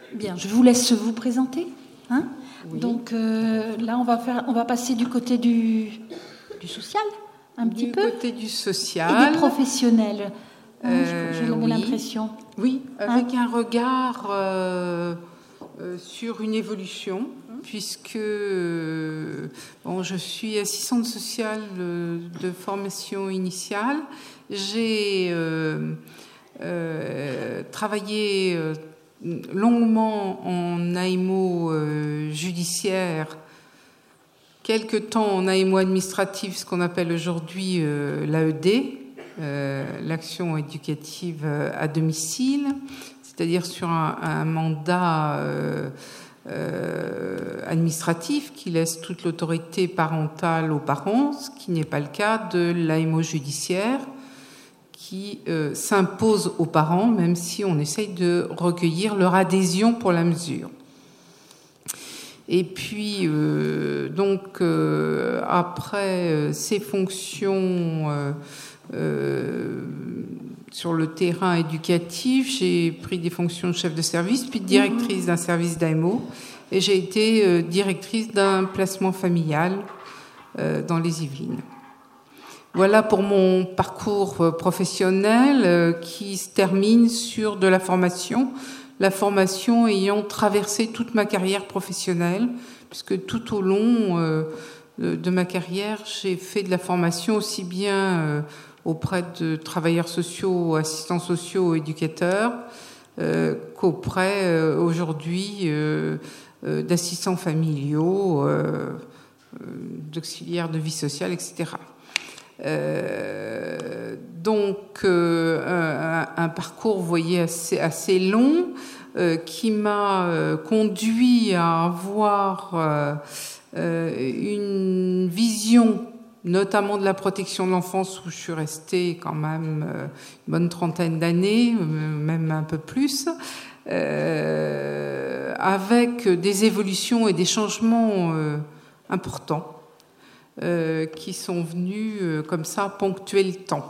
Bien, je vous laisse vous présenter. Hein? Oui. Donc là, on va passer du côté du social, un petit peu. Du côté du social. Et des professionnels. J'avais oui. l'impression. Oui, avec un regard sur une évolution, puisque je suis assistante sociale de formation initiale. J'ai travaillé longuement en AMO judiciaire, quelque temps en AMO administratif, ce qu'on appelle aujourd'hui l'AED, l'action éducative à domicile, c'est-à-dire sur un mandat administratif qui laisse toute l'autorité parentale aux parents, ce qui n'est pas le cas de l'AMO judiciaire, qui s'impose aux parents, même si on essaye de recueillir leur adhésion pour la mesure. Et puis, après ces fonctions sur le terrain éducatif, j'ai pris des fonctions de chef de service, puis de directrice d'un service d'AMO, et j'ai été directrice d'un placement familial dans les Yvelines. Voilà pour mon parcours professionnel qui se termine sur de la formation ayant traversé toute ma carrière professionnelle, puisque tout au long de ma carrière, j'ai fait de la formation aussi bien auprès de travailleurs sociaux, assistants sociaux, éducateurs, qu'auprès aujourd'hui d'assistants familiaux, d'auxiliaires de vie sociale, etc. Un parcours, vous voyez, assez long, qui m'a conduit à avoir une vision, notamment de la protection de l'enfance, où je suis restée quand même une bonne trentaine d'années, même un peu plus, avec des évolutions et des changements importants qui sont venus comme ça ponctuer le temps.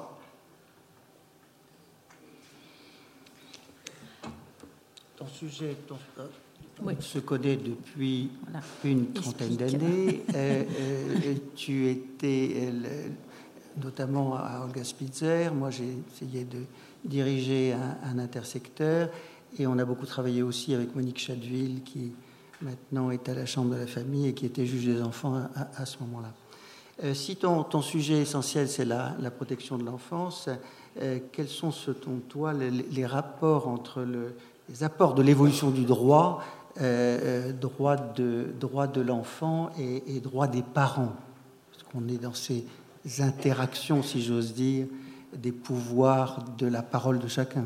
Ton sujet se connaît depuis une trentaine d'années. Tu étais notamment à Olga Spitzer. Moi, j'ai essayé de diriger un intersecteur. Et on a beaucoup travaillé aussi avec Monique Chadeville, qui maintenant est à la Chambre de la famille et qui était juge des enfants à ce moment-là. Si ton sujet essentiel, c'est la protection de l'enfance, quels sont, selon toi, les rapports entre les apports de l'évolution du droit, droit de l'enfant et droit des parents? Parce qu'on est dans ces interactions, si j'ose dire, des pouvoirs de la parole de chacun.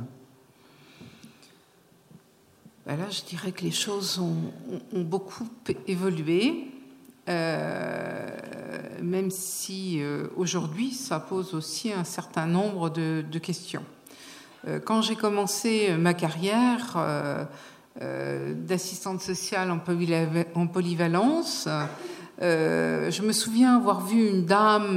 Ben là, je dirais que les choses ont beaucoup évolué. Même si aujourd'hui ça pose aussi un certain nombre de questions. Quand j'ai commencé ma carrière d'assistante sociale en polyvalence, je me souviens avoir vu une dame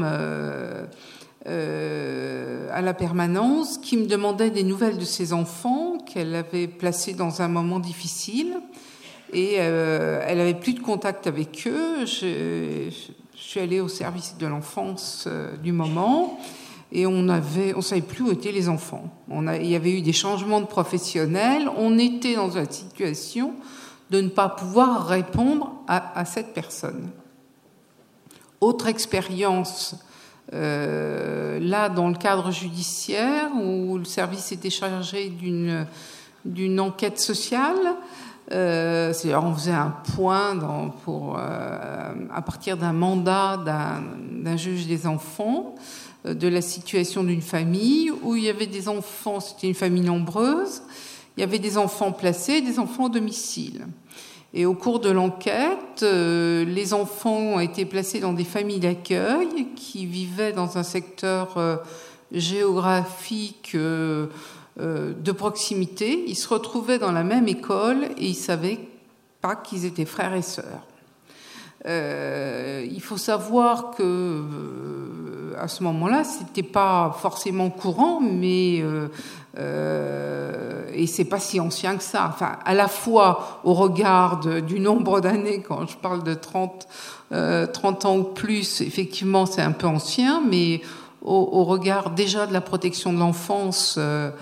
à la permanence qui me demandait des nouvelles de ses enfants qu'elle avait placés dans un moment difficile. Et elle n'avait plus de contact avec eux. Je suis allée au service de l'enfance du moment et on savait plus où étaient les enfants. Il y avait eu des changements de professionnels. On était dans une situation de ne pas pouvoir répondre à cette personne. Autre expérience, là dans le cadre judiciaire où le service était chargé d'une enquête sociale. C'est-à-dire on faisait un point à partir d'un mandat d'un juge des enfants de la situation d'une famille où il y avait des enfants, c'était une famille nombreuse, il y avait des enfants placés, des enfants au domicile. Et au cours de l'enquête, les enfants ont été placés dans des familles d'accueil qui vivaient dans un secteur géographique de proximité. Ils se retrouvaient dans la même école et ils ne savaient pas qu'ils étaient frères et sœurs. Il faut savoir que à ce moment-là, c'était pas forcément courant, mais et c'est pas si ancien que ça. Enfin, à la fois au regard du nombre d'années, quand je parle de 30 ans ou plus, effectivement, c'est un peu ancien, mais au regard déjà de la protection de l'enfance,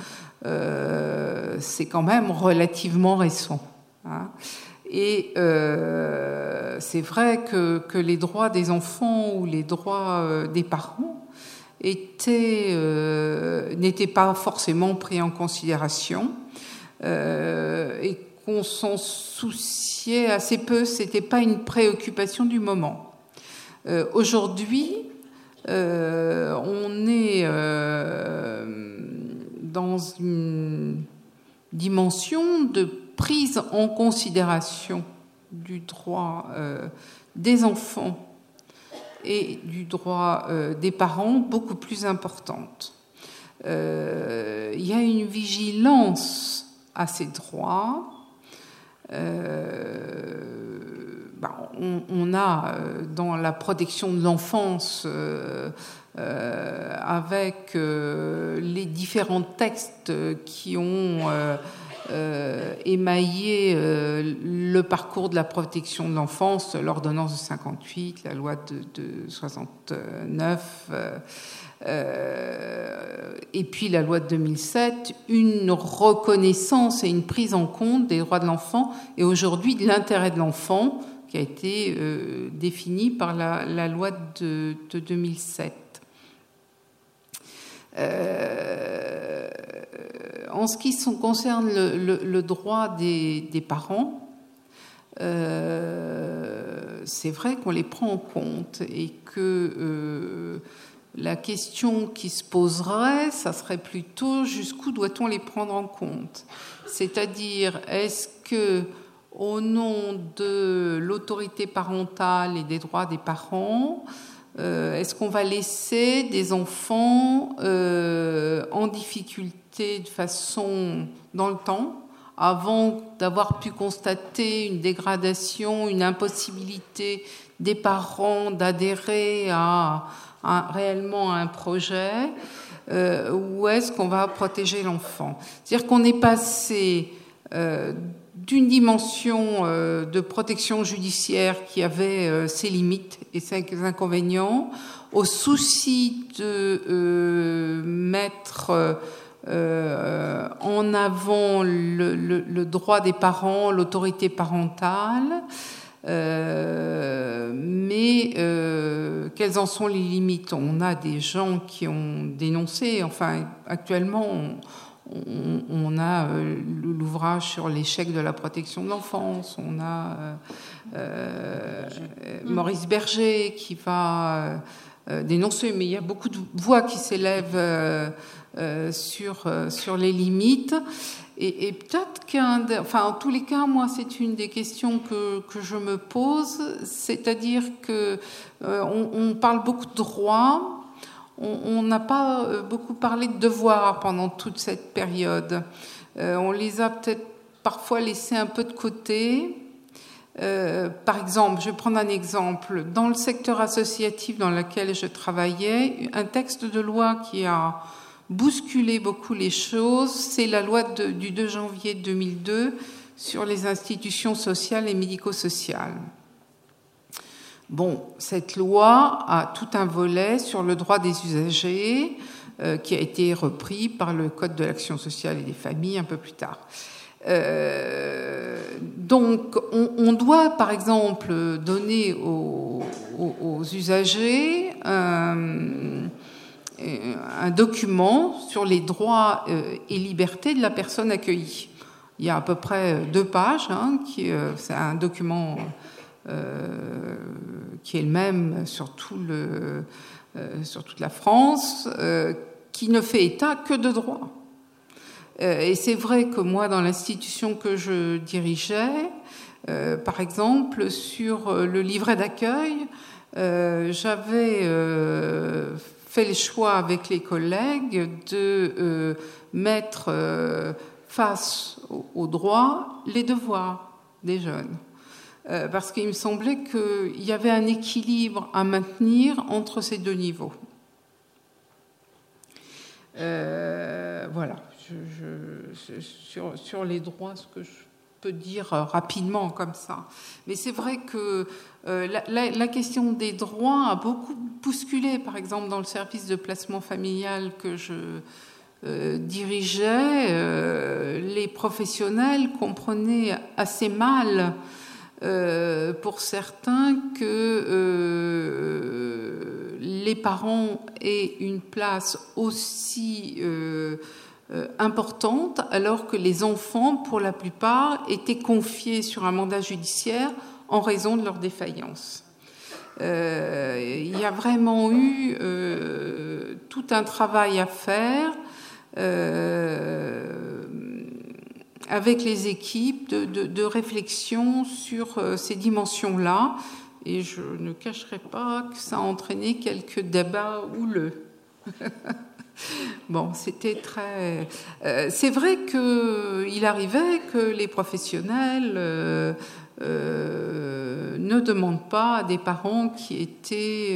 c'est quand même relativement récent. Hein. Et c'est vrai que les droits des enfants ou les droits des parents n'étaient pas forcément pris en considération et qu'on s'en souciait assez peu. C'était pas une préoccupation du moment. Aujourd'hui, on est dans une dimension de prise en considération du droit des enfants et du droit des parents beaucoup plus importante. Il y a une vigilance à ces droits. On a dans la protection de l'enfance avec les différents textes qui ont émaillé le parcours de la protection de l'enfance, l'ordonnance de 58, la loi de 69, et puis la loi de 2007, une reconnaissance et une prise en compte des droits de l'enfant et aujourd'hui de l'intérêt de l'enfant qui a été défini par la loi de 2007. En ce qui concerne le droit des parents, c'est vrai qu'on les prend en compte et que la question qui se poserait, ça serait plutôt jusqu'où doit-on les prendre en compte ? C'est-à-dire, est-ce que, au nom de l'autorité parentale et des droits des parents, est-ce qu'on va laisser des enfants en difficulté de façon dans le temps, avant d'avoir pu constater une dégradation, une impossibilité des parents d'adhérer réellement à un projet, ou est-ce qu'on va protéger l'enfant ? C'est-à-dire qu'on est passé d'une dimension de protection judiciaire qui avait ses limites et ses inconvénients, au souci de mettre en avant le droit des parents, l'autorité parentale, mais quelles en sont les limites ? On a des gens qui ont dénoncé, enfin actuellement on a l'ouvrage sur l'échec de la protection de l'enfance, on a Maurice Berger qui va dénoncer, mais il y a beaucoup de voix qui s'élèvent sur les limites. Et peut-être en tous les cas, moi, c'est une des questions que je me pose, c'est-à-dire que on parle beaucoup de droits. On n'a pas beaucoup parlé de devoirs pendant toute cette période. On les a peut-être parfois laissés un peu de côté. Par exemple, je vais prendre un exemple. Dans le secteur associatif dans lequel je travaillais, un texte de loi qui a bousculé beaucoup les choses, c'est la loi du 2 janvier 2002 sur les institutions sociales et médico-sociales. Bon, cette loi a tout un volet sur le droit des usagers qui a été repris par le Code de l'action sociale et des familles un peu plus tard. Donc, on doit, par exemple, donner aux usagers un document sur les droits et libertés de la personne accueillie. Il y a à peu près 2 pages, c'est un document qui est le même sur toute la France, qui ne fait état que de droits. Et c'est vrai que moi, dans l'institution que je dirigeais, par exemple, sur le livret d'accueil, j'avais fait le choix avec les collègues de mettre face aux droits les devoirs des jeunes. Parce qu'il me semblait qu'il y avait un équilibre à maintenir entre ces 2 niveaux. Voilà, sur les droits, ce que je peux dire rapidement comme ça. Mais c'est vrai que la question des droits a beaucoup bousculé, par exemple, dans le service de placement familial que je dirigeais, les professionnels comprenaient assez mal, pour certains, que les parents aient une place aussi importante, alors que les enfants, pour la plupart, étaient confiés sur un mandat judiciaire en raison de leur défaillance. Il y a vraiment eu tout un travail à faire avec les équipes de réflexion sur ces dimensions-là, et je ne cacherai pas que ça a entraîné quelques débats houleux. Bon, c'était très... c'est vrai qu'il arrivait que les professionnels ne demandent pas à des parents qui étaient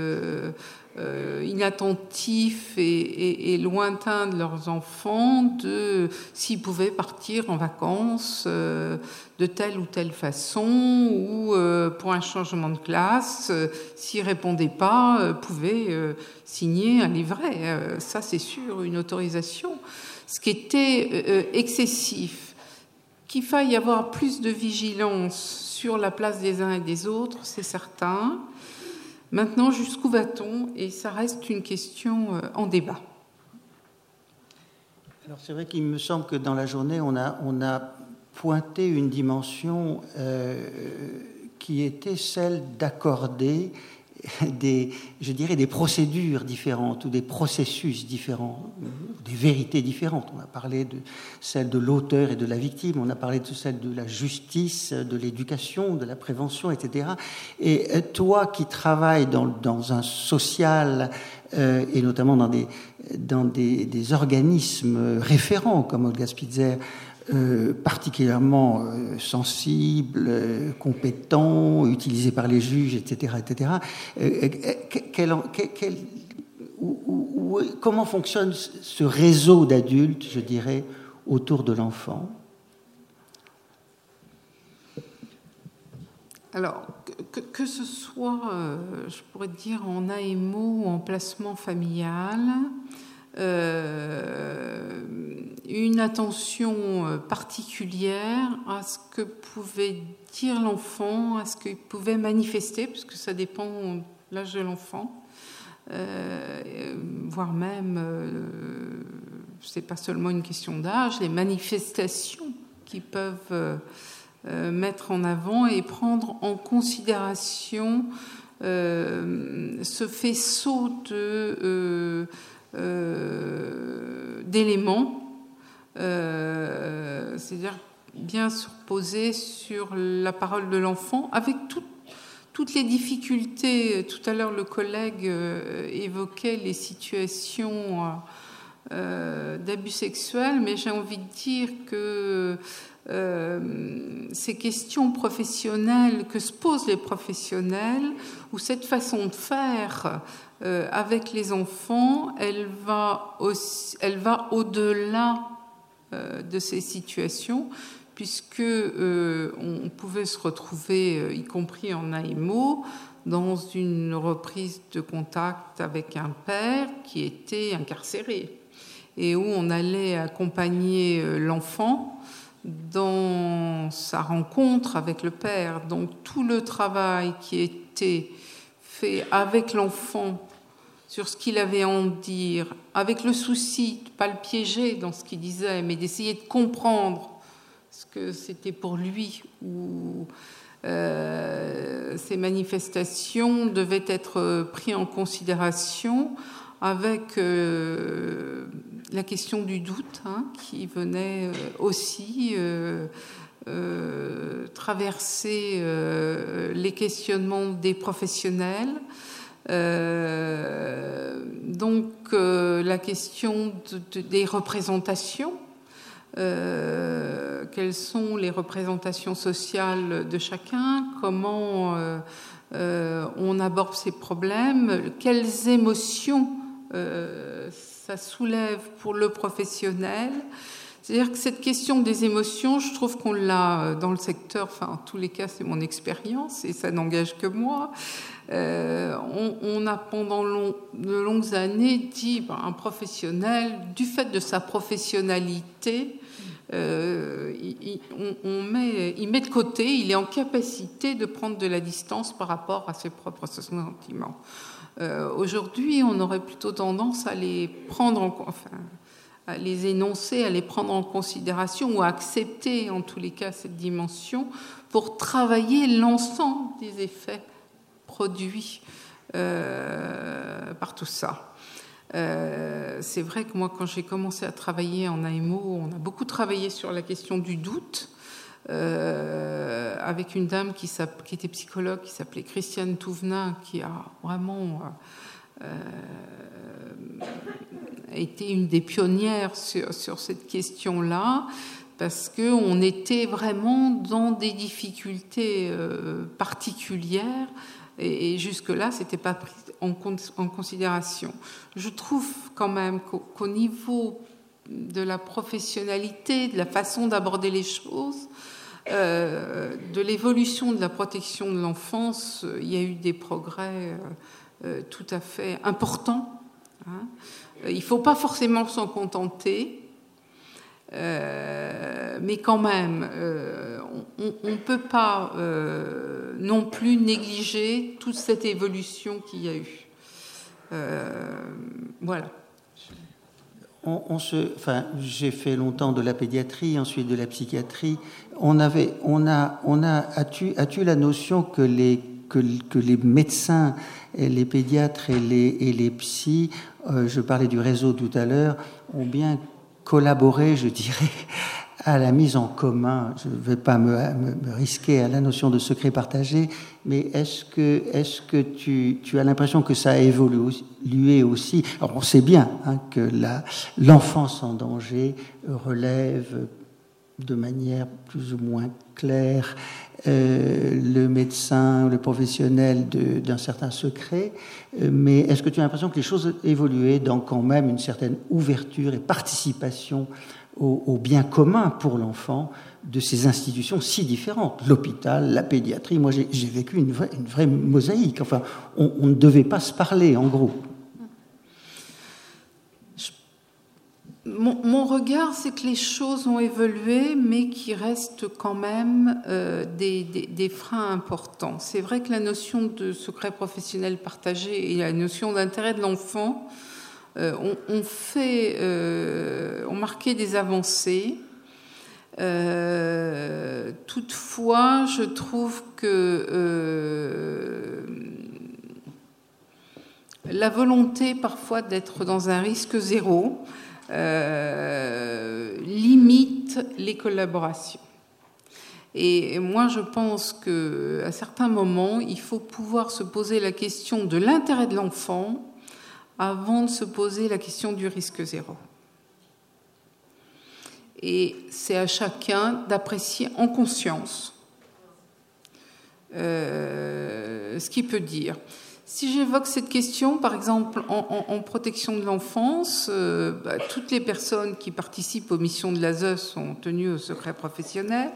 inattentifs et lointains de leurs enfants s'ils pouvaient partir en vacances de telle ou telle façon, ou pour un changement de classe, s'ils ne répondaient pas, pouvaient signer un livret. Ça, c'est sûr, une autorisation. Ce qui était excessif. Qu'il faille y avoir plus de vigilance sur la place des uns et des autres, c'est certain. Maintenant, jusqu'où va-t-on? Et ça reste une question en débat. Alors, c'est vrai qu'il me semble que dans la journée, on a pointé une dimension qui était celle d'accorder des procédures différentes ou des processus différents, des vérités différentes. On a parlé de celle de l'auteur et de la victime, on a parlé de celle de la justice, de l'éducation, de la prévention, etc. Et toi qui travailles dans un social et notamment dans des organismes référents comme Olga Spitzer, particulièrement sensible, compétent, utilisé par les juges, etc., comment fonctionne ce réseau d'adultes, je dirais, autour de l'enfant? Alors, que ce soit, je pourrais dire, en AMO ou en placement familial, une attention particulière à ce que pouvait dire l'enfant, à ce qu'il pouvait manifester, parce que ça dépend de l'âge de l'enfant, voire même, c'est pas seulement une question d'âge, les manifestations qui peuvent mettre en avant et prendre en considération ce faisceau d'éléments, c'est-à-dire bien se reposer sur la parole de l'enfant avec toutes les difficultés. Tout à l'heure, le collègue évoquait les situations d'abus sexuels, mais j'ai envie de dire que ces questions professionnelles que se posent les professionnels, ou cette façon de faire avec les enfants, elle va au-delà de ces situations, puisque on pouvait se retrouver, y compris en AMO, dans une reprise de contact avec un père qui était incarcéré et où on allait accompagner l'enfant dans sa rencontre avec le père. Donc tout le travail qui était fait avec l'enfant sur ce qu'il avait à en dire, avec le souci de ne pas le piéger dans ce qu'il disait, mais d'essayer de comprendre ce que c'était pour lui, ou ces manifestations devaient être prises en considération avec la question du doute, qui venait aussi traverser les questionnements des professionnels. Donc la question des représentations, quelles sont les représentations sociales de chacun, comment on aborde ces problèmes, quelles émotions ça soulève pour le professionnel. C'est-à-dire que cette question des émotions, je trouve qu'on l'a dans le secteur, enfin en tous les cas c'est mon expérience et ça n'engage que moi. On a pendant de longues années dit un professionnel, du fait de sa professionnalité, il met de côté, il est en capacité de prendre de la distance par rapport à ses propres sentiments. Aujourd'hui, on aurait plutôt tendance à les prendre à les énoncer, à les prendre en considération ou à accepter en tous les cas cette dimension pour travailler l'ensemble des effets produits par tout ça. C'est vrai que moi, quand j'ai commencé à travailler en AMO, on a beaucoup travaillé sur la question du doute avec une dame qui était psychologue, qui s'appelait Christiane Touvenin, qui a vraiment été une des pionnières sur cette question-là, parce qu'on était vraiment dans des difficultés particulières et jusque-là, ce n'était pas pris en considération. Je trouve quand même qu'au niveau de la professionnalité, de la façon d'aborder les choses, de l'évolution de la protection de l'enfance, il y a eu des progrès tout à fait importants. Il ne faut pas forcément s'en contenter, mais quand même, on ne peut pas non plus négliger toute cette évolution qu'il y a eu. Voilà. J'ai fait longtemps de la pédiatrie, ensuite de la psychiatrie. As-tu la notion que les médecins, et les pédiatres et les psys, je parlais du réseau tout à l'heure, ont bien collaboré, je dirais, à la mise en commun. Je ne vais pas me risquer à la notion de secret partagé, mais est-ce que tu as l'impression que ça a évolué aussi? Alors on sait bien que l'enfance en danger relève de manière plus ou moins claire le médecin, le professionnel d'un certain secret, mais est-ce que tu as l'impression que les choses ont évolué dans quand même une certaine ouverture et participation au bien commun pour l'enfant de ces institutions si différentes, l'hôpital, la pédiatrie? Moi, j'ai vécu une vraie mosaïque. Enfin, on ne devait pas se parler, en gros. Mon regard, c'est que les choses ont évolué, mais qu'il reste quand même des freins importants. C'est vrai que la notion de secret professionnel partagé et la notion d'intérêt de l'enfant ont marqué des avancées. Toutefois, je trouve que la volonté parfois d'être dans un risque zéro limite les collaborations. Et moi, je pense qu'à certains moments, il faut pouvoir se poser la question de l'intérêt de l'enfant avant de se poser la question du risque zéro. Et c'est à chacun d'apprécier en conscience ce qu'il peut dire. Si j'évoque cette question, par exemple, en protection de l'enfance, toutes les personnes qui participent aux missions de l'ASE sont tenues au secret professionnel.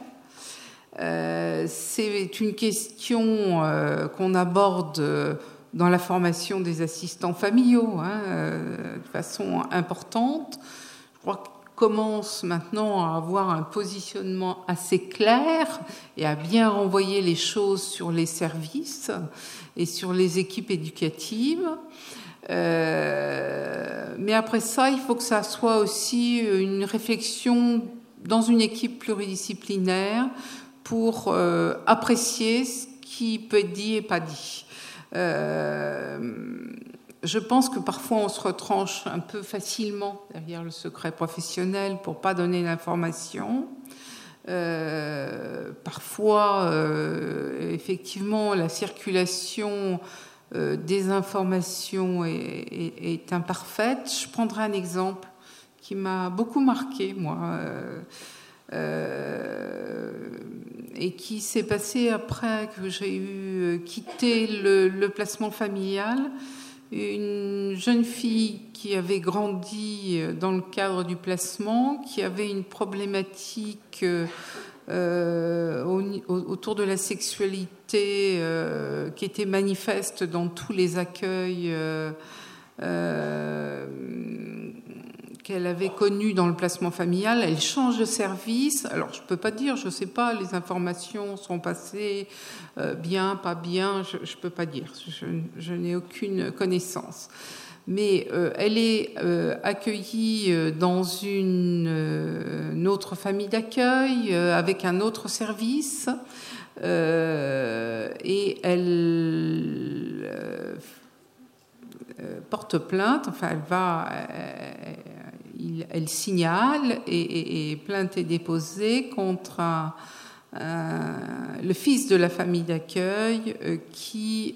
C'est une question qu'on aborde dans la formation des assistants familiaux de façon importante. Je crois qu'on commence maintenant à avoir un positionnement assez clair et à bien renvoyer les choses sur les services et sur les équipes éducatives. Mais après ça, il faut que ça soit aussi une réflexion dans une équipe pluridisciplinaire pour apprécier ce qui peut être dit et pas dit. Je pense que parfois on se retranche un peu facilement derrière le secret professionnel pour pas donner l'information. Parfois, effectivement, la circulation des informations est imparfaite. Je prendrai un exemple qui m'a beaucoup marqué, moi, et qui s'est passé après que j'ai quitté le placement familial. une jeune fille qui avait grandi dans le cadre du placement, qui avait une problématique autour de la sexualité qui était manifeste dans tous les accueils qu'elle avait connus dans le placement familial. Elle change de service. Alors, je ne peux pas dire, je ne sais pas, les informations sont passées bien, pas bien, je ne peux pas dire. Je n'ai aucune connaissance. Mais elle est accueillie dans une autre famille d'accueil, avec un autre service, et elle porte plainte, enfin elle signale, et plainte est déposée contre le fils de la famille d'accueil qui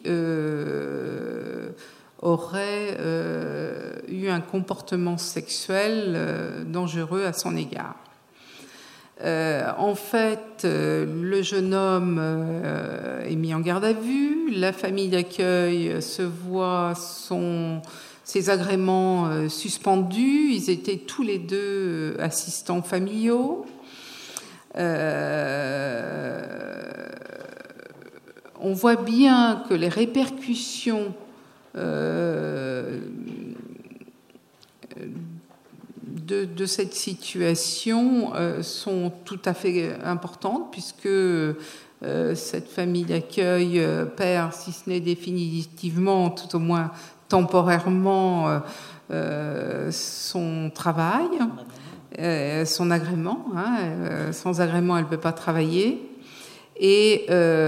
aurait eu un comportement sexuel dangereux à son égard. En fait, le jeune homme est mis en garde à vue. La famille d'accueil se voit ses agréments suspendus. Ils étaient tous les deux assistants familiaux. On voit bien que les répercussions de cette situation sont tout à fait importantes, puisque cette famille d'accueil perd, si ce n'est définitivement, tout au moins temporairement, son travail, son agrément. Sans agrément, elle ne peut pas travailler. Et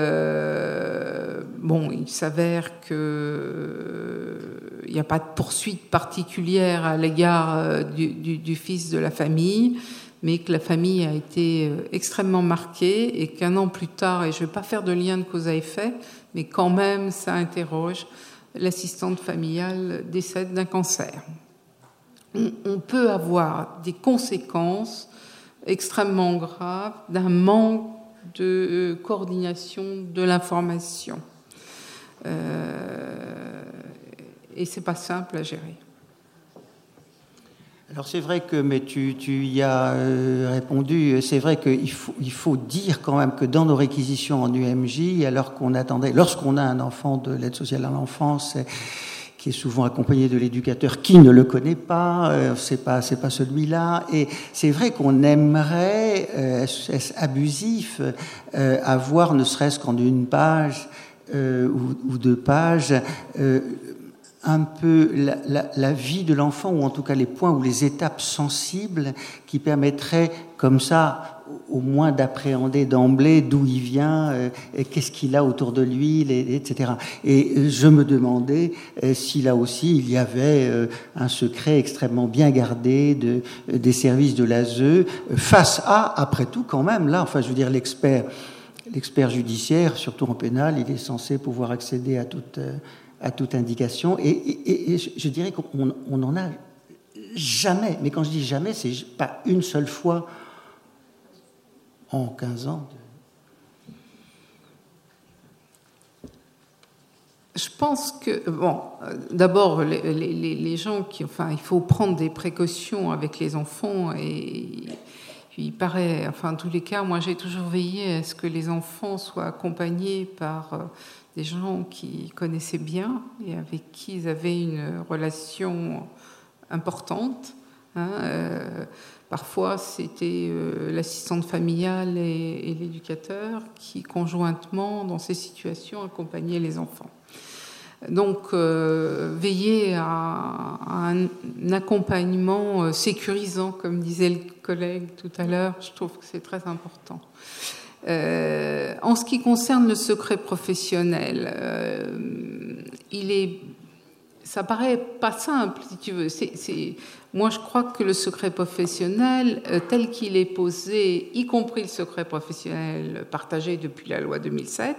il s'avère qu'il n'y a pas de poursuite particulière à l'égard du fils de la famille, mais que la famille a été extrêmement marquée et qu'un an plus tard, et je ne vais pas faire de lien de cause à effet, mais quand même ça interroge, l'assistante familiale décède d'un cancer. On peut avoir des conséquences extrêmement graves d'un manque de coordination de l'information. Et c'est pas simple à gérer. Alors c'est vrai que, mais tu y as répondu, c'est vrai qu'il faut dire quand même que dans nos réquisitions en UMJ, lorsqu'on a un enfant de l'aide sociale à l'enfance qui est souvent accompagné de l'éducateur qui ne le connaît pas, c'est pas celui-là, et c'est vrai qu'on aimerait, est-ce abusif, avoir ne serait-ce qu'en une page ou deux pages un peu la vie de l'enfant, ou en tout cas les points ou les étapes sensibles qui permettraient comme ça au moins d'appréhender d'emblée d'où il vient, qu'est-ce qu'il a autour de lui, etc. Et je me demandais si là aussi il y avait un secret extrêmement bien gardé des services de l'ASE face à, après tout quand même, là, enfin je veux dire l'expert judiciaire, surtout en pénal, il est censé pouvoir accéder à toute indication, et je dirais qu'on n'en a jamais, mais quand je dis jamais, c'est pas une seule fois en 15 ans. Je pense que, d'abord, les gens il faut prendre des précautions avec les enfants, et il paraît, en tous les cas, moi j'ai toujours veillé à ce que les enfants soient accompagnés par des gens qui connaissaient bien et avec qui ils avaient une relation importante. Parfois, c'était l'assistante familiale et l'éducateur qui, conjointement, dans ces situations, accompagnaient les enfants. Donc, veiller à un accompagnement sécurisant, comme disait le collègue tout à l'heure, je trouve que c'est très important. En ce qui concerne le secret professionnel, ça paraît pas simple, si tu veux. Moi, je crois que le secret professionnel, tel qu'il est posé, y compris le secret professionnel partagé depuis la loi 2007,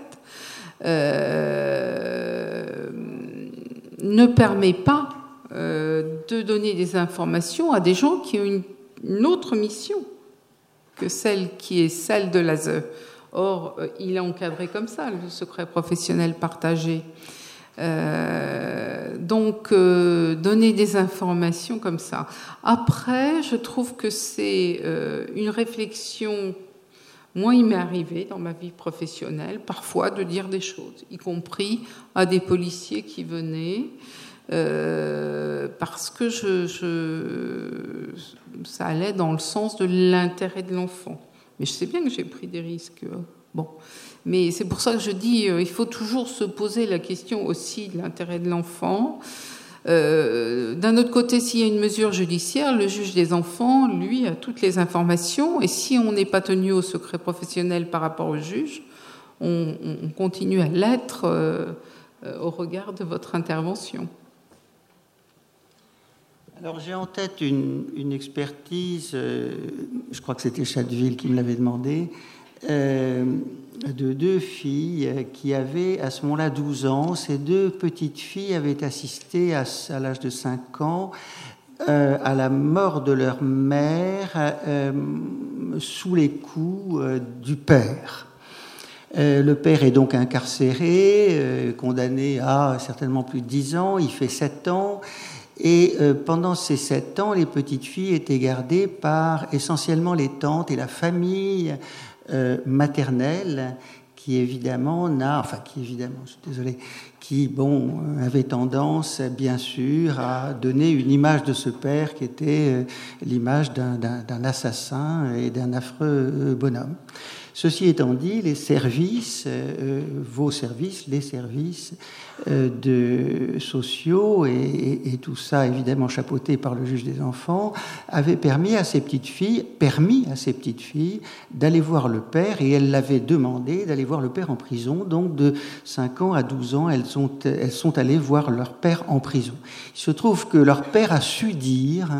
ne permet pas de donner des informations à des gens qui ont une autre mission que celle qui est celle de l'ASE. Or, il est encadré comme ça, le secret professionnel partagé. Donc, donner des informations comme ça. Après, je trouve que c'est une réflexion. Moi, il m'est arrivé dans ma vie professionnelle, parfois, de dire des choses, y compris à des policiers qui venaient, parce que ça allait dans le sens de l'intérêt de l'enfant. Mais je sais bien que j'ai pris des risques. Bon. Mais c'est pour ça que je dis, il faut toujours se poser la question aussi de l'intérêt de l'enfant. D'un autre côté, s'il y a une mesure judiciaire, le juge des enfants, lui, a toutes les informations. Et si on n'est pas tenu au secret professionnel par rapport au juge, on continue à l'être au regard de votre intervention. Alors j'ai en tête une expertise, je crois que c'était Chadeville qui me l'avait demandé, de deux filles qui avaient à ce moment-là 12 ans. Ces deux petites filles avaient assisté à l'âge de 5 ans à la mort de leur mère sous les coups du père. Le père est donc incarcéré, condamné à certainement plus de 10 ans, il fait 7 ans. Et pendant ces 7 ans, les petites filles étaient gardées par essentiellement les tantes et la famille maternelle qui évidemment avait tendance bien sûr à donner une image de ce père qui était l'image d'un assassin et d'un affreux bonhomme. Ceci étant dit, les services, vos services, les services sociaux et tout ça évidemment chapeauté par le juge des enfants, avaient permis à ces petites filles d'aller voir le père, et elles l'avaient demandé d'aller voir le père en prison. Donc de 5 ans à 12 ans, elles sont allées voir leur père en prison. Il se trouve que leur père a su dire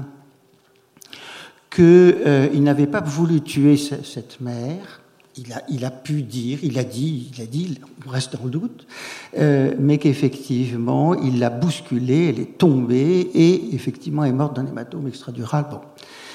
qu'il n'avait pas voulu tuer cette mère. Il a pu dire, il a dit, on reste dans le doute, mais qu'effectivement, il l'a bousculée, elle est tombée et effectivement est morte d'un hématome extradural. Bon.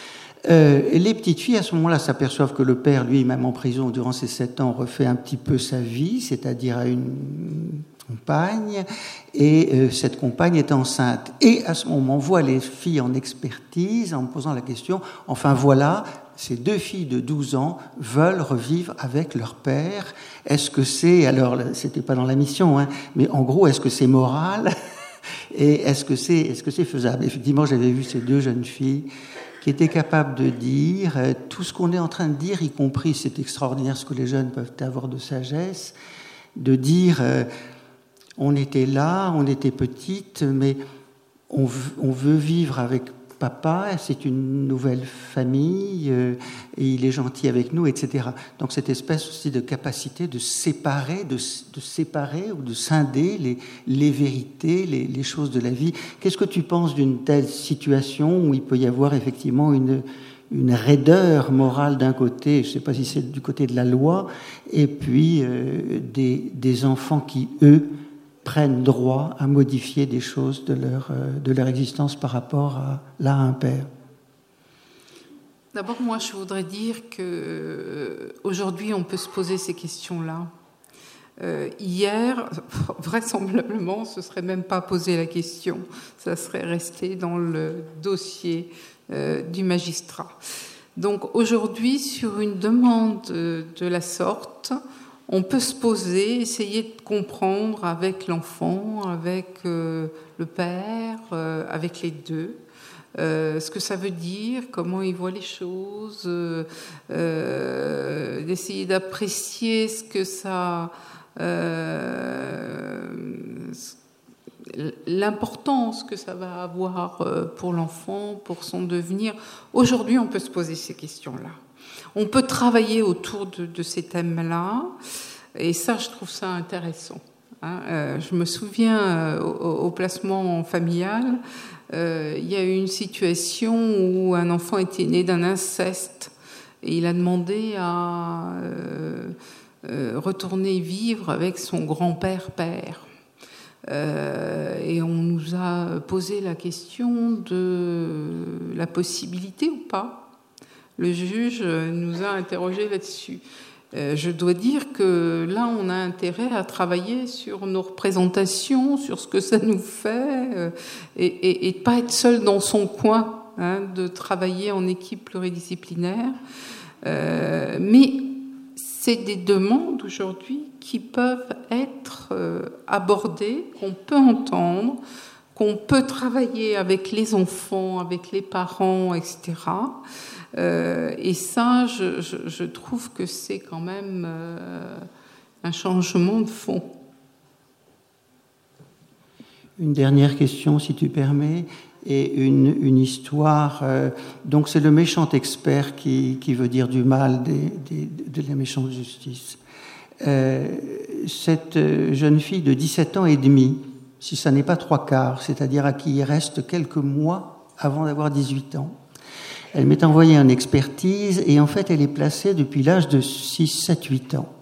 Les petites filles, à ce moment-là, s'aperçoivent que le père, lui, même en prison, durant ses 7 ans, refait un petit peu sa vie, c'est-à-dire à une compagne, et cette compagne est enceinte. Et à ce moment, on voit les filles en expertise en me posant la question, enfin voilà, ces deux filles de 12 ans veulent revivre avec leur père. Est-ce que c'est, alors c'était pas dans la mission, hein, mais en gros, est-ce que c'est moral et est-ce que c'est faisable? Effectivement, j'avais vu ces deux jeunes filles qui étaient capables de dire tout ce qu'on est en train de dire, y compris, c'est extraordinaire ce que les jeunes peuvent avoir de sagesse, de dire on était là, on était petites, mais on veut vivre avec papa, c'est une nouvelle famille, et il est gentil avec nous, etc. Donc cette espèce aussi de capacité de séparer ou de scinder les vérités, les choses de la vie. Qu'est-ce que tu penses d'une telle situation où il peut y avoir effectivement une raideur morale d'un côté, je ne sais pas si c'est du côté de la loi, et puis des enfants qui, eux, prennent droit à modifier des choses de leur existence par rapport à un père? D'abord, moi, je voudrais dire qu'aujourd'hui, on peut se poser ces questions-là. Hier, vraisemblablement, on ne se serait même pas posé la question. Ça serait resté dans le dossier du magistrat. Donc, aujourd'hui, sur une demande de la sorte, on peut se poser, essayer de comprendre avec l'enfant, avec le père, avec les deux, ce que ça veut dire, comment il voit les choses, d'essayer d'apprécier ce que ça... l'importance que ça va avoir pour l'enfant, pour son devenir. Aujourd'hui, on peut se poser ces questions-là. On peut travailler autour de ces thèmes-là, et ça, je trouve ça intéressant. Je me souviens, au placement familial, il y a eu une situation où un enfant était né d'un inceste, et il a demandé à retourner vivre avec son grand-père-père. Et on nous a posé la question de la possibilité ou pas. Le juge nous a interrogés là-dessus. Je dois dire que là, on a intérêt à travailler sur nos représentations, sur ce que ça nous fait, et de ne pas être seul dans son coin, hein, de travailler en équipe pluridisciplinaire. Mais c'est des demandes aujourd'hui qui peuvent être abordées, qu'on peut entendre, qu'on peut travailler avec les enfants, avec les parents, etc. Et ça, je trouve que c'est quand même un changement de fond. Une dernière question, si tu permets, et une histoire. Donc, c'est le méchant expert qui veut dire du mal de la méchante justice. Cette jeune fille de 17 ans et demi, si ça n'est pas 3/4, c'est-à-dire à qui il reste quelques mois avant d'avoir 18 ans, elle m'est envoyée en expertise et en fait, elle est placée depuis l'âge de 6, 7, 8 ans.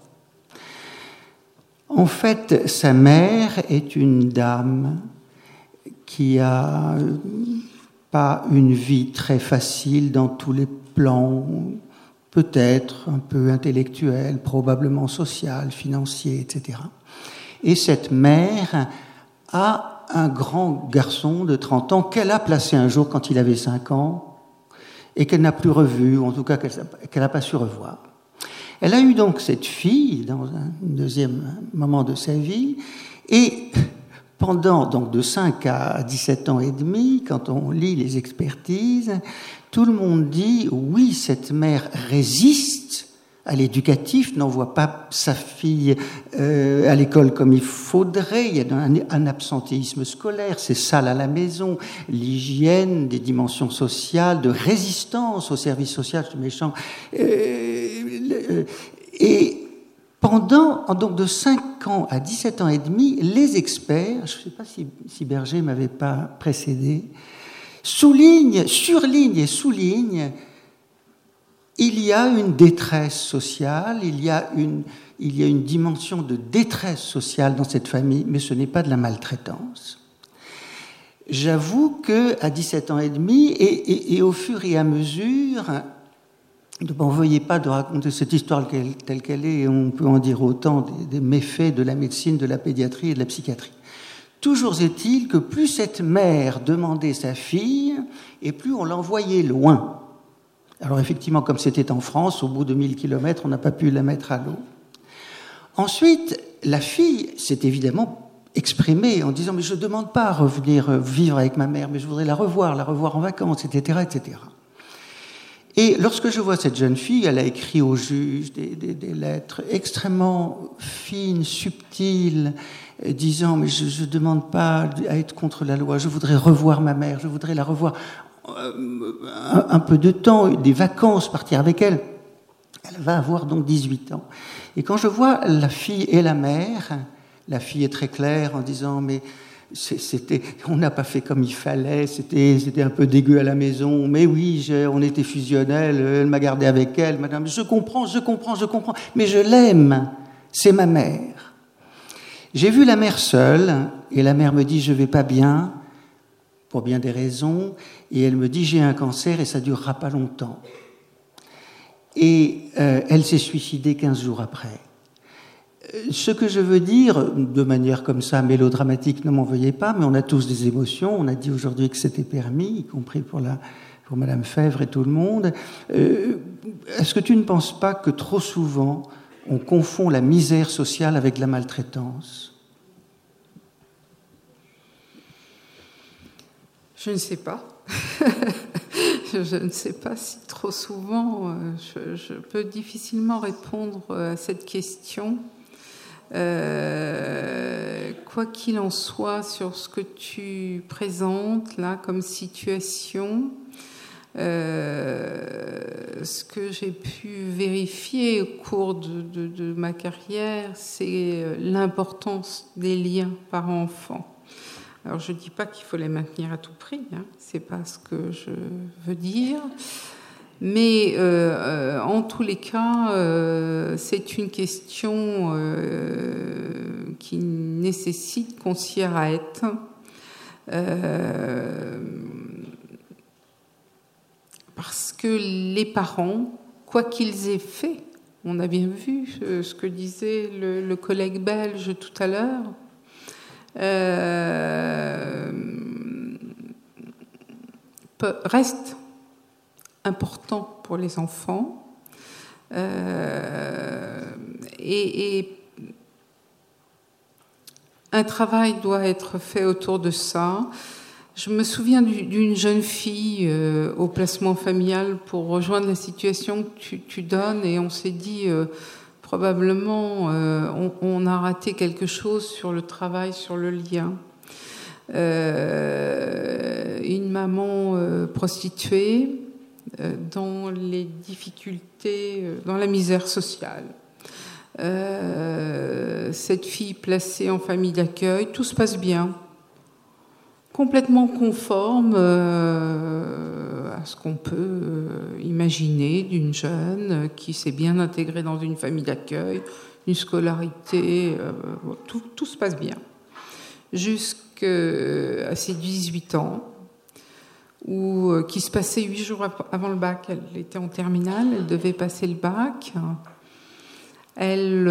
En fait, sa mère est une dame qui a pas une vie très facile dans tous les plans, peut-être un peu intellectuel, probablement social, financier, etc. Et cette mère a un grand garçon de 30 ans qu'elle a placé un jour quand il avait 5 ans, et qu'elle n'a plus revu, ou en tout cas qu'elle n'a pas su revoir. Elle a eu donc cette fille dans un deuxième moment de sa vie, et pendant donc de 5 à 17 ans et demi, quand on lit les expertises, tout le monde dit oui, cette mère résiste à l'éducatif, n'envoie pas sa fille à l'école comme il faudrait, il y a un absentéisme scolaire, c'est sale à la maison, l'hygiène, des dimensions sociales, de résistance au service social, je suis méchant. Et pendant, donc de 5 ans à 17 ans et demi, les experts, je ne sais pas si Berger ne m'avait pas précédé, surlignent et soulignent il y a une détresse sociale, il y a une dimension de détresse sociale dans cette famille, mais ce n'est pas de la maltraitance. J'avoue qu'à 17 ans et demi, et au fur et à mesure, ne m'en veuillez pas de raconter cette histoire telle qu'elle est, et on peut en dire autant des méfaits de la médecine, de la pédiatrie et de la psychiatrie. Toujours est-il que plus cette mère demandait sa fille, et plus on l'envoyait loin. Alors effectivement, comme c'était en France, au bout de 1000 kilomètres, on n'a pas pu la mettre à l'eau. Ensuite, la fille s'est évidemment exprimée en disant « mais je ne demande pas à revenir vivre avec ma mère, mais je voudrais la revoir en vacances, etc. etc. » Et lorsque je vois cette jeune fille, elle a écrit au juge des lettres extrêmement fines, subtiles, disant « mais je ne demande pas à être contre la loi, je voudrais revoir ma mère, je voudrais la revoir un peu de temps, des vacances, partir avec elle. » Elle va avoir donc 18 ans. Et quand je vois la fille et la mère, la fille est très claire en disant « mais on n'a pas fait comme il fallait, c'était un peu dégueu à la maison, mais oui, on était fusionnels, elle m'a gardé avec elle, madame, je comprends, mais je l'aime, c'est ma mère. » J'ai vu la mère seule, et la mère me dit « je vais pas bien », pour bien des raisons, et elle me dit « j'ai un cancer et ça durera pas longtemps ». Et elle s'est suicidée 15 jours après. Ce que je veux dire, de manière comme ça mélodramatique, ne m'en veuillez pas, mais on a tous des émotions, on a dit aujourd'hui que c'était permis, y compris pour Madame Fèvre et tout le monde. Est-ce que tu ne penses pas que trop souvent on confond la misère sociale avec la maltraitance ? Je ne sais pas. Je ne sais pas si trop souvent, je peux difficilement répondre à cette question. Quoi qu'il en soit, sur ce que tu présentes là comme situation, ce que j'ai pu vérifier au cours de ma carrière, c'est l'importance des liens parents-enfants. Alors, je ne dis pas qu'il faut les maintenir à tout prix, hein, c'est pas ce que je veux dire, mais en tous les cas, c'est une question qui nécessite qu'on s'y arrête. Parce que les parents, quoi qu'ils aient fait, On a bien vu ce que disait le collègue belge tout à l'heure. Reste important pour les enfants. Et un travail doit être fait autour de ça. Je me souviens d'une jeune fille au placement familial pour rejoindre la situation que tu donnes, et on s'est dit probablement on a raté quelque chose sur le travail, sur le lien. Une maman prostituée dans les difficultés, dans la misère sociale. Cette fille placée en famille d'accueil, tout se passe bien. Complètement conforme à ce qu'on peut imaginer d'une jeune qui s'est bien intégrée dans une famille d'accueil, une scolarité, tout se passe bien. Jusqu'à ses 18 ans, qui se passait 8 jours avant le bac. Elle était en terminale, elle devait passer le bac. Elle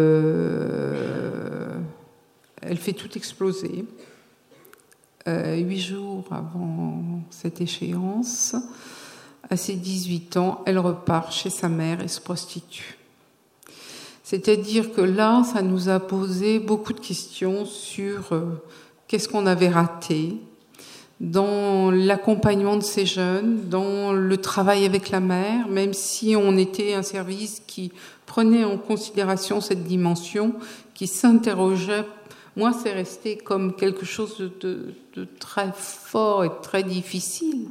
fait tout exploser. 8 jours avant cette échéance, à ses 18 ans, elle repart chez sa mère et se prostitue. C'est-à-dire que là, ça nous a posé beaucoup de questions sur qu'est-ce qu'on avait raté dans l'accompagnement de ces jeunes, dans le travail avec la mère, même si on était un service qui prenait en considération cette dimension, qui s'interrogeait. Moi, c'est resté comme quelque chose de très fort et très difficile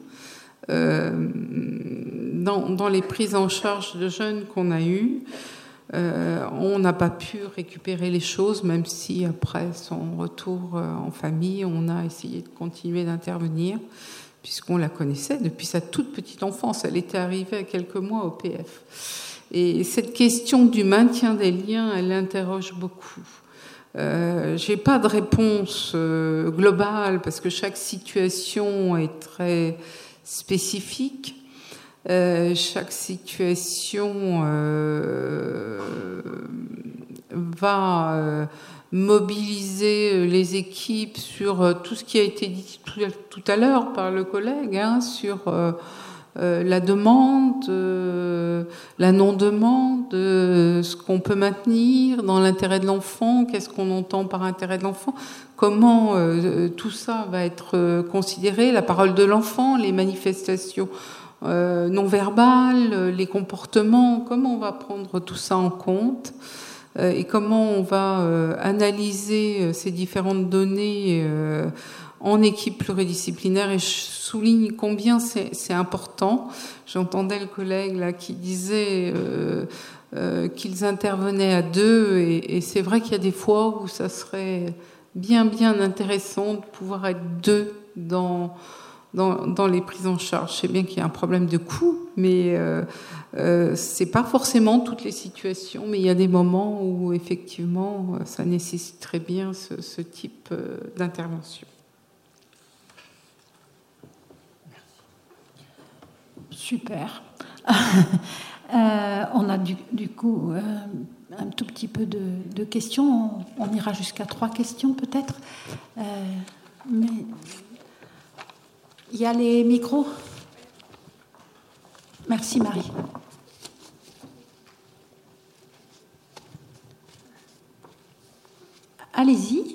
dans les prises en charge de jeunes qu'on a eues. On n'a pas pu récupérer les choses, même si après son retour en famille, on a essayé de continuer d'intervenir, puisqu'on la connaissait depuis sa toute petite enfance. Elle était arrivée à quelques mois au PF. Et cette question du maintien des liens, elle interroge beaucoup. J'ai pas de réponse globale parce que chaque situation est très spécifique. Chaque situation va mobiliser les équipes sur tout ce qui a été dit tout à l'heure par le collègue, sur la demande, la non-demande, ce qu'on peut maintenir dans l'intérêt de l'enfant, qu'est-ce qu'on entend par intérêt de l'enfant, comment tout ça va être considéré, la parole de l'enfant, les manifestations non verbales, les comportements, comment on va prendre tout ça en compte et comment on va analyser ces différentes données en équipe pluridisciplinaire. Et je souligne combien c'est important. J'entendais le collègue là qui disait qu'ils intervenaient à deux, et c'est vrai qu'il y a des fois où ça serait bien intéressant de pouvoir être deux dans les prises en charge. Je sais bien qu'il y a un problème de coût, mais c'est pas forcément toutes les situations, mais il y a des moments où effectivement ça nécessiterait bien ce type d'intervention. Super. On a du coup un tout petit peu de questions. On ira jusqu'à 3 questions peut-être. Mais il y a les micros. Merci Marie. Allez-y.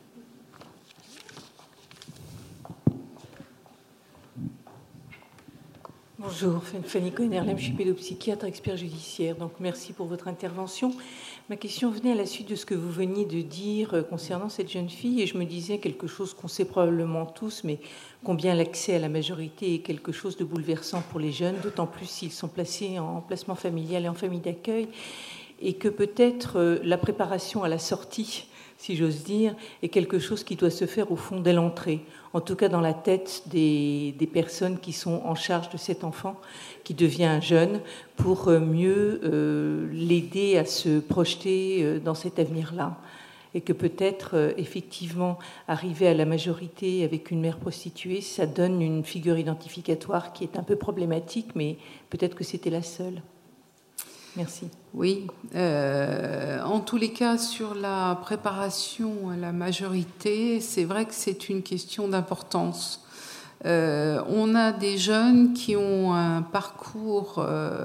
Bonjour, Fanny Cohen-Erlem, je suis pédopsychiatre, expert judiciaire. Donc merci pour votre intervention. Ma question venait à la suite de ce que vous veniez de dire concernant cette jeune fille, et je me disais quelque chose qu'on sait probablement tous, mais combien l'accès à la majorité est quelque chose de bouleversant pour les jeunes, d'autant plus s'ils sont placés en placement familial et en famille d'accueil, et que peut-être la préparation à la sortie, si j'ose dire, est quelque chose qui doit se faire au fond dès l'entrée, en tout cas dans la tête des personnes qui sont en charge de cet enfant qui devient jeune, pour mieux l'aider à se projeter dans cet avenir-là. Et que peut-être, effectivement, arriver à la majorité avec une mère prostituée, ça donne une figure identificatoire qui est un peu problématique, mais peut-être que c'était la seule. Merci. Oui. En tous les cas, sur la préparation à la majorité, c'est vrai que c'est une question d'importance. On a des jeunes qui ont un parcours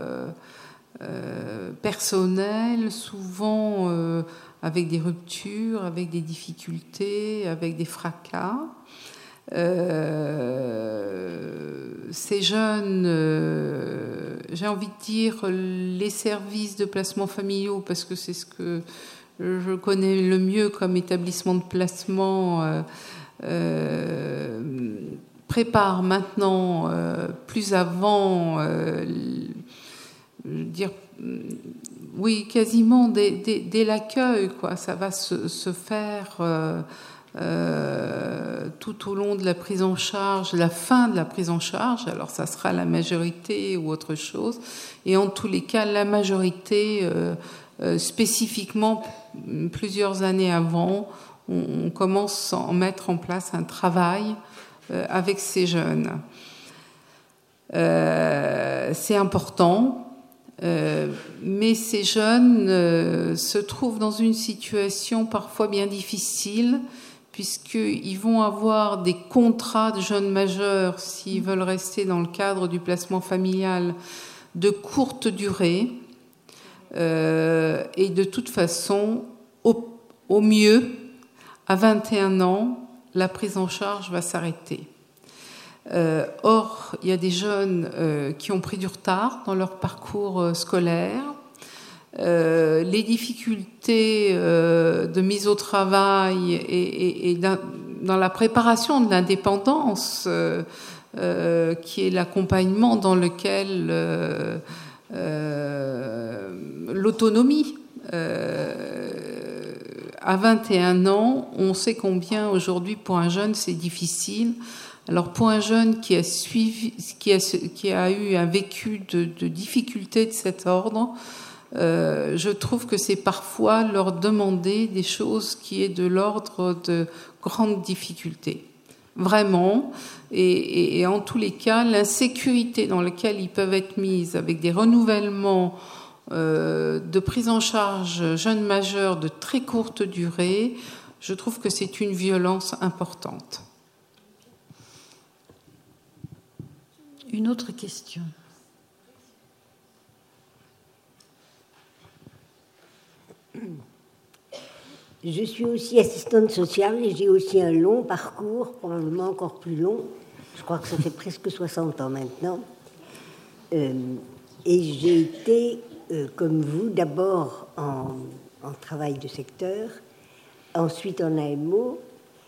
personnel, souvent avec des ruptures, avec des difficultés, avec des fracas. Ces jeunes, j'ai envie de dire les services de placement familiaux, parce que c'est ce que je connais le mieux comme établissement de placement, préparent maintenant plus avant, dire, oui, quasiment dès l'accueil, quoi. Ça va se faire tout au long de la prise en charge, la fin de la prise en charge. Alors ça sera la majorité ou autre chose, et en tous les cas la majorité spécifiquement plusieurs années avant, on commence à mettre en place un travail avec ces jeunes. C'est important. Mais ces jeunes se trouvent dans une situation parfois bien difficile, puisqu'ils vont avoir des contrats de jeunes majeurs, s'ils veulent rester dans le cadre du placement familial, de courte durée, et de toute façon, au mieux, à 21 ans, la prise en charge va s'arrêter. Or, il y a des jeunes qui ont pris du retard dans leur parcours scolaire. Les difficultés de mise au travail et dans la préparation de l'indépendance, qui est l'accompagnement dans lequel l'autonomie. À 21 ans, on sait combien aujourd'hui pour un jeune c'est difficile. Alors pour un jeune qui a eu un vécu de difficultés de cet ordre, je trouve que c'est parfois leur demander des choses qui est de l'ordre de grandes difficultés. Vraiment. Et en tous les cas, l'insécurité dans laquelle ils peuvent être mis avec des renouvellements de prise en charge jeunes majeurs de très courte durée, je trouve que c'est une violence importante. Une autre question. Je suis aussi assistante sociale et j'ai aussi un long parcours, probablement encore plus long. Je crois que ça fait presque 60 ans maintenant. Et j'ai été, comme vous, d'abord en travail de secteur, ensuite en AMO,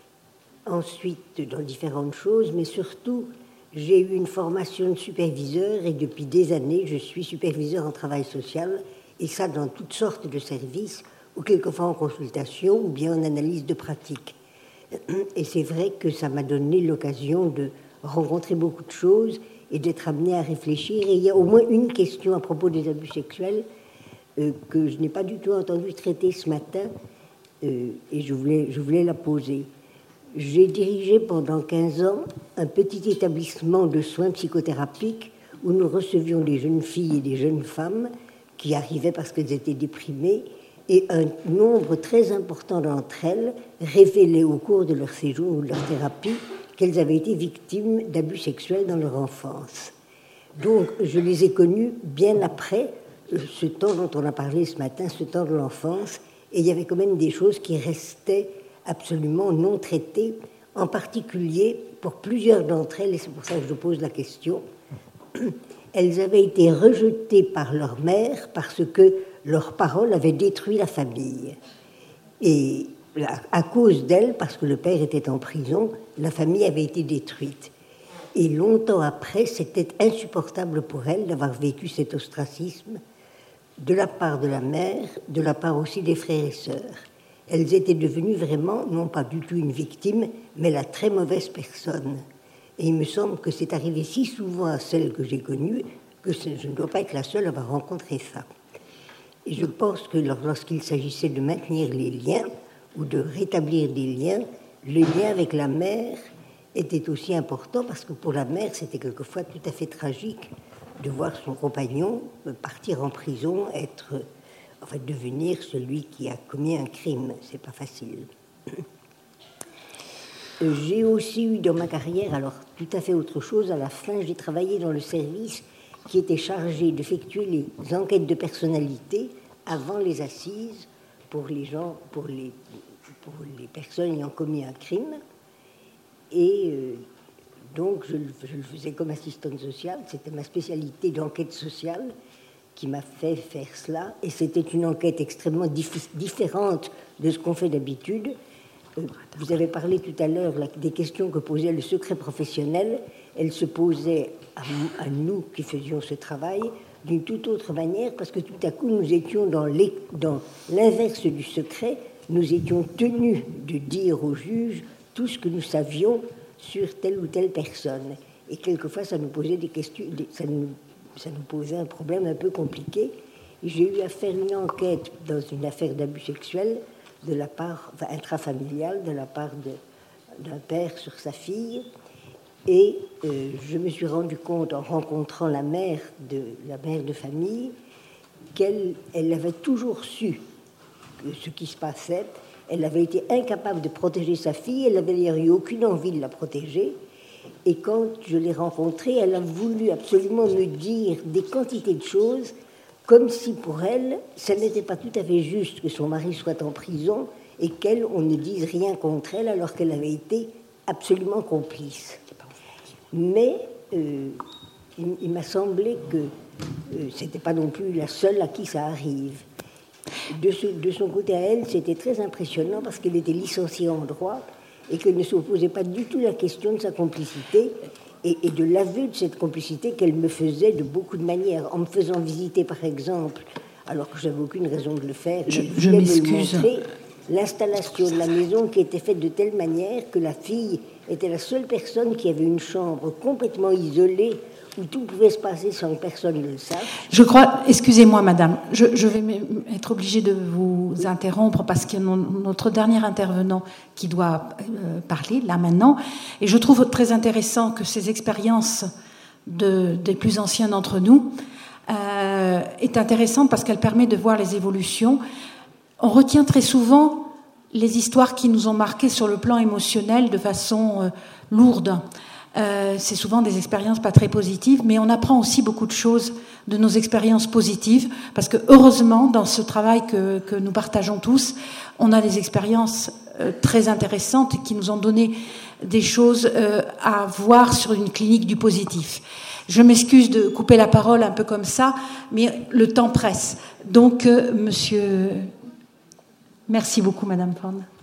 ensuite dans différentes choses, mais surtout, j'ai eu une formation de superviseur et depuis des années, je suis superviseur en travail social, et ça dans toutes sortes de services, ou quelquefois en consultation, ou bien en analyse de pratique. Et c'est vrai que ça m'a donné l'occasion de rencontrer beaucoup de choses et d'être amené à réfléchir. Et il y a au moins une question à propos des abus sexuels que je n'ai pas du tout entendu traiter ce matin, et je voulais la poser. J'ai dirigé pendant 15 ans un petit établissement de soins psychothérapiques où nous recevions des jeunes filles et des jeunes femmes qui arrivaient parce qu'elles étaient déprimées, et un nombre très important d'entre elles révélaient au cours de leur séjour ou de leur thérapie qu'elles avaient été victimes d'abus sexuels dans leur enfance. Donc je les ai connues bien après ce temps dont on a parlé ce matin, ce temps de l'enfance, et il y avait quand même des choses qui restaient absolument non traitées, en particulier pour plusieurs d'entre elles, et c'est pour ça que je pose la question. Elles avaient été rejetées par leur mère parce que leurs paroles avaient détruit la famille. Et à cause d'elles, parce que le père était en prison, la famille avait été détruite. Et longtemps après, c'était insupportable pour elles d'avoir vécu cet ostracisme de la part de la mère, de la part aussi des frères et sœurs. Elles étaient devenues vraiment, non pas du tout une victime, mais la très mauvaise personne. Et il me semble que c'est arrivé si souvent à celles que j'ai connues que je ne dois pas être la seule à avoir rencontré ça. Et je pense que lorsqu'il s'agissait de maintenir les liens ou de rétablir des liens, le lien avec la mère était aussi important parce que pour la mère, c'était quelquefois tout à fait tragique de voir son compagnon partir en prison, devenir celui qui a commis un crime. C'est pas facile. J'ai aussi eu dans ma carrière, alors tout à fait autre chose, à la fin j'ai travaillé dans le service qui était chargé d'effectuer les enquêtes de personnalité avant les assises pour les personnes ayant commis un crime. Et donc je le faisais comme assistante sociale, c'était ma spécialité d'enquête sociale qui m'a fait faire cela, et c'était une enquête extrêmement différente de ce qu'on fait d'habitude. Vous avez parlé tout à l'heure des questions que posait le secret professionnel. Elles se posaient à nous qui faisions ce travail d'une toute autre manière, parce que tout à coup, nous étions dans l'inverse du secret. Nous étions tenus de dire au juge tout ce que nous savions sur telle ou telle personne. Et quelquefois, ça nous posait des questions, ça nous posait un problème un peu compliqué. Et j'ai eu à faire une enquête dans une affaire d'abus sexuel de la part intrafamiliale, de la part d'un père sur sa fille, et je me suis rendu compte en rencontrant la mère de famille qu'elle avait toujours su ce qui se passait. Elle avait été incapable de protéger sa fille, elle n'avait eu aucune envie de la protéger, et quand je l'ai rencontrée, elle a voulu absolument me dire des quantités de choses, comme si pour elle, ça n'était pas tout à fait juste que son mari soit en prison et qu'elle, on ne dise rien contre elle alors qu'elle avait été absolument complice. Mais il m'a semblé que c'était pas non plus la seule à qui ça arrive. De son côté à elle, c'était très impressionnant parce qu'elle était licenciée en droit et qu'elle ne se posait pas du tout la question de sa complicité et de l'aveu de cette complicité qu'elle me faisait de beaucoup de manières, en me faisant visiter par exemple, alors que je n'avais aucune raison de le faire, je m'excuse, l'installation de la maison qui était faite de telle manière que la fille était la seule personne qui avait une chambre complètement isolée où tout pouvait se passer sans que personne ne le sache. Je crois, excusez-moi madame, je vais être obligée de vous interrompre parce qu'il y a notre dernier intervenant qui doit parler là maintenant, et je trouve très intéressant que ces expériences des plus anciens d'entre nous est intéressante parce qu'elle permet de voir les évolutions. On retient très souvent les histoires qui nous ont marqués sur le plan émotionnel de façon lourde. C'est souvent des expériences pas très positives, mais on apprend aussi beaucoup de choses de nos expériences positives, parce que heureusement, dans ce travail que nous partageons tous, on a des expériences très intéressantes qui nous ont donné des choses à voir sur une clinique du positif. Je m'excuse de couper la parole un peu comme ça, mais le temps presse. Donc, monsieur... Merci beaucoup, Madame Ford.